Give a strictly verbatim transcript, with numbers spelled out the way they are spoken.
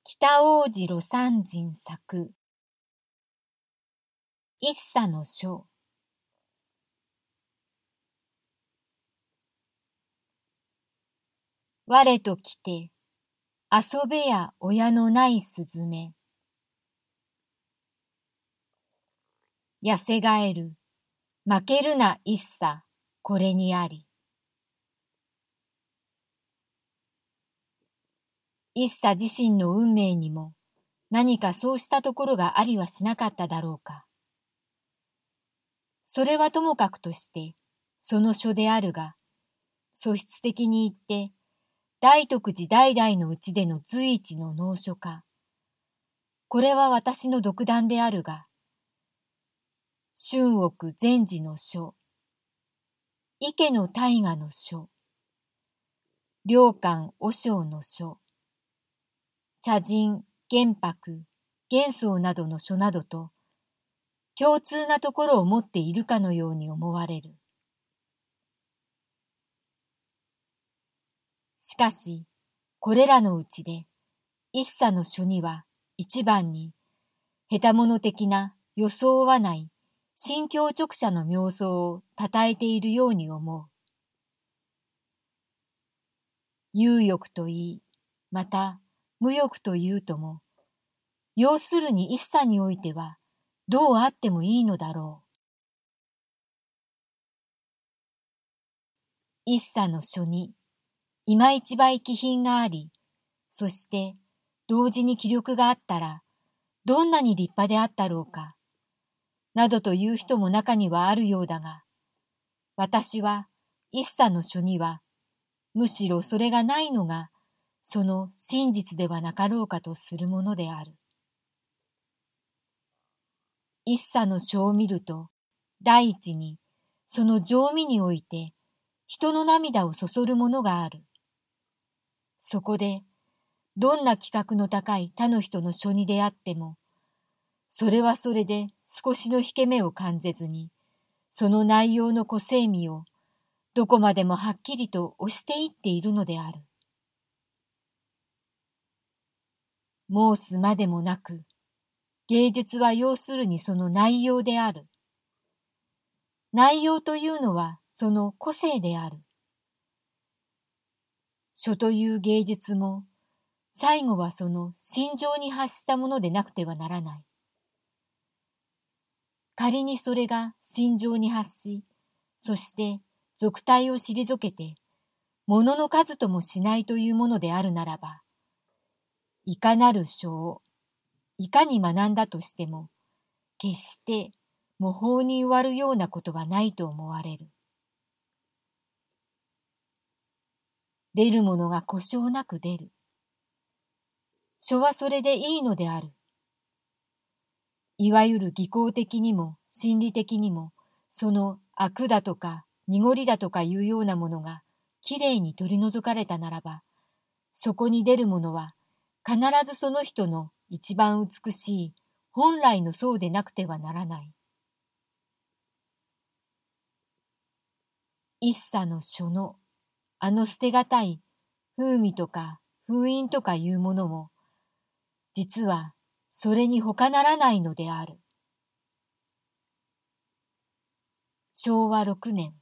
北大路魯山人作一茶の書。我と来て遊べや親のないすずめ。やせがえる負けるな一茶これにあり。一茶自身の運命にも何かそうしたところがありはしなかっただろうか。それはともかくとしてその書であるが、素質的に言って大徳寺代々のうちでの随一の能書か。これは私の独断であるが、春奥禅師の書、池の大河の書、良寛和尚の書、茶人、玄白、玄宗などの書などと、共通なところを持っているかのように思われる。しかし、これらのうちで、一茶の書には一番に、下手者的な予想はない心境直写の妙想をたたえているように思う。有欲と言い、また無欲と言うとも、要するに一茶においてはどうあってもいいのだろう。一茶の書に今一倍気品があり、そして同時に気力があったら、どんなに立派であったろうか、などという人も中にはあるようだが、私は一茶の書には、むしろそれがないのが、その真実ではなかろうかとするものである。一茶の書を見ると、第一に、その情味において、人の涙をそそるものがある。そこで、どんな規格の高い他の人の書にであっても、それはそれで少しの引け目を感じずに、その内容の個性味をどこまでもはっきりと押していっているのである。申すまでもなく、芸術は要するにその内容である。内容というのはその個性である。書という芸術も、最後はその心情に発したものでなくてはならない。仮にそれが心情に発し、そして俗体を退けて、物の数ともしないというものであるならば、いかなる書を、いかに学んだとしても、決して模倣に終わるようなことはないと思われる。出るものが故障なく出る。書はそれでいいのである。いわゆる技巧的にも心理的にも、その悪だとか濁りだとかいうようなものがきれいに取り除かれたならば、そこに出るものは必ずその人の一番美しい本来のそうでなくてはならない。一茶の書のあの捨てがたい風味とか風韻とかいうものも、実はそれに他ならないのである。しょうわろくねん